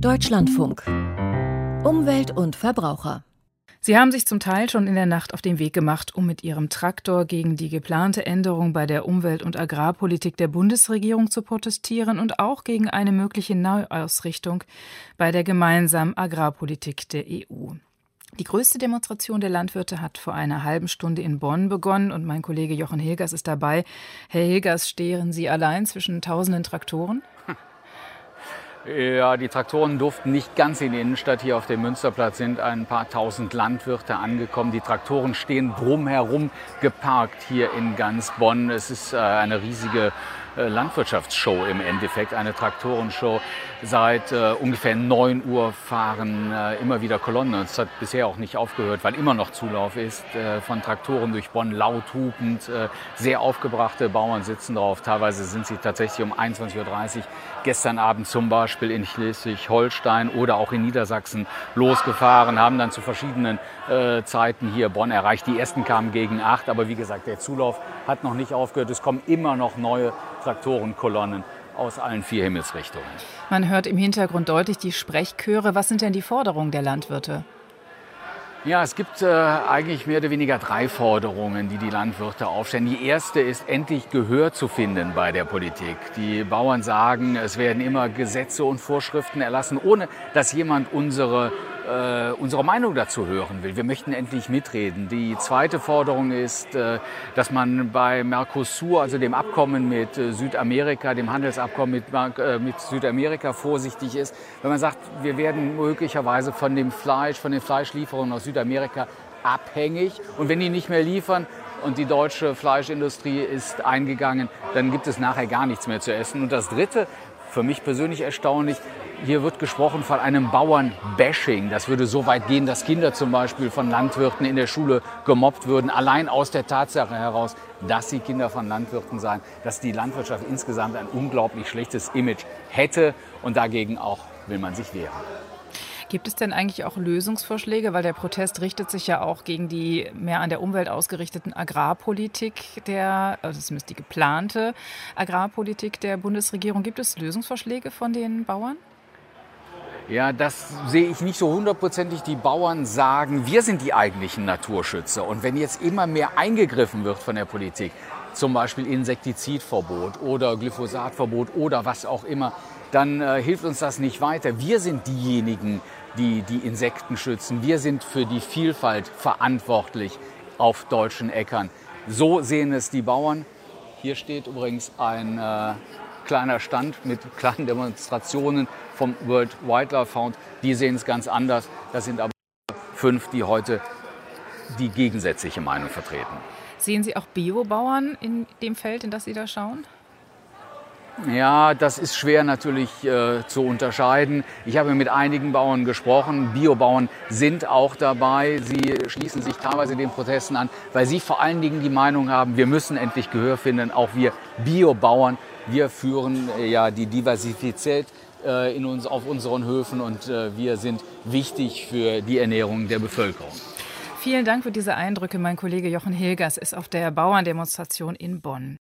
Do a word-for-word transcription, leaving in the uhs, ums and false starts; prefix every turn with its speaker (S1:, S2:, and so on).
S1: Deutschlandfunk. Umwelt und Verbraucher.
S2: Sie haben sich zum Teil schon in der Nacht auf den Weg gemacht, um mit Ihrem Traktor gegen die geplante Änderung bei der Umwelt- und Agrarpolitik der Bundesregierung zu protestieren und auch gegen eine mögliche Neuausrichtung bei der gemeinsamen Agrarpolitik der E U. Die größte Demonstration der Landwirte hat vor einer halben Stunde in Bonn begonnen und mein Kollege Jochen Hilgers ist dabei. Herr Hilgers, stehen Sie allein zwischen tausenden Traktoren?
S3: Ja, die Traktoren durften nicht ganz in die Innenstadt. Hier auf dem Münsterplatz sind ein paar tausend Landwirte angekommen. Die Traktoren stehen drumherum geparkt hier in ganz Bonn. Es ist eine riesige Landwirtschaftsshow im Endeffekt, eine Traktorenshow. Seit äh, ungefähr neun Uhr fahren äh, immer wieder Kolonnen. Es hat bisher auch nicht aufgehört, weil immer noch Zulauf ist äh, von Traktoren durch Bonn, laut hupend. Äh, sehr aufgebrachte Bauern sitzen drauf. Teilweise sind sie tatsächlich um einundzwanzig Uhr dreißig gestern Abend zum Beispiel in Schleswig-Holstein oder auch in Niedersachsen losgefahren, haben dann zu verschiedenen äh, Zeiten hier Bonn erreicht. Die ersten kamen gegen acht, aber wie gesagt, der Zulauf hat noch nicht aufgehört. Es kommen immer noch neue Traktorenkolonnen aus allen vier Himmelsrichtungen.
S2: Man hört im Hintergrund deutlich die Sprechchöre. Was sind denn die Forderungen der Landwirte?
S3: Ja, es gibt äh, eigentlich mehr oder weniger drei Forderungen, die die Landwirte aufstellen. Die erste ist, endlich Gehör zu finden bei der Politik. Die Bauern sagen, es werden immer Gesetze und Vorschriften erlassen, ohne dass jemand unsere äh, unsere Meinung dazu hören will. Wir möchten endlich mitreden. Die zweite Forderung ist, äh, dass man bei Mercosur, also dem Abkommen mit äh, Südamerika, dem Handelsabkommen mit, äh, mit Südamerika vorsichtig ist. Wenn man sagt, wir werden möglicherweise von dem Fleisch, von den Fleischlieferungen aus Südamerika abhängig und wenn die nicht mehr liefern und die deutsche Fleischindustrie ist eingegangen, dann gibt es nachher gar nichts mehr zu essen. Und das Dritte, für mich persönlich erstaunlich, hier wird gesprochen von einem Bauernbashing. Das würde so weit gehen, dass Kinder zum Beispiel von Landwirten in der Schule gemobbt würden, allein aus der Tatsache heraus, dass sie Kinder von Landwirten seien, dass die Landwirtschaft insgesamt ein unglaublich schlechtes Image hätte und dagegen auch will man sich wehren.
S2: Gibt es denn eigentlich auch Lösungsvorschläge? Weil der Protest richtet sich ja auch gegen die mehr an der Umwelt ausgerichteten Agrarpolitik, der, also zumindest die geplante Agrarpolitik der Bundesregierung. Gibt es Lösungsvorschläge von den Bauern?
S3: Ja, das sehe ich nicht so hundertprozentig. Die Bauern sagen, wir sind die eigentlichen Naturschützer. Und wenn jetzt immer mehr eingegriffen wird von der Politik, zum Beispiel Insektizidverbot oder Glyphosatverbot oder was auch immer, dann äh, hilft uns das nicht weiter. Wir sind diejenigen, die die Insekten schützen. Wir sind für die Vielfalt verantwortlich auf deutschen Äckern. So sehen es die Bauern. Hier steht übrigens ein äh, kleiner Stand mit kleinen Demonstrationen vom World Wildlife Fund. Die sehen es ganz anders. Das sind aber fünf, die heute die gegensätzliche Meinung vertreten.
S2: Sehen Sie auch Biobauern in dem Feld, in das Sie da schauen?
S3: Ja, das ist schwer natürlich äh, zu unterscheiden. Ich habe mit einigen Bauern gesprochen. Biobauern sind auch dabei. Sie schließen sich teilweise den Protesten an, weil sie vor allen Dingen die Meinung haben, wir müssen endlich Gehör finden. Auch wir Biobauern, wir führen äh, ja die Diversität äh, in uns, auf unseren Höfen und äh, wir sind wichtig für die Ernährung der Bevölkerung.
S2: Vielen Dank für diese Eindrücke. Mein Kollege Jochen Hilgers ist auf der Bauerndemonstration in Bonn.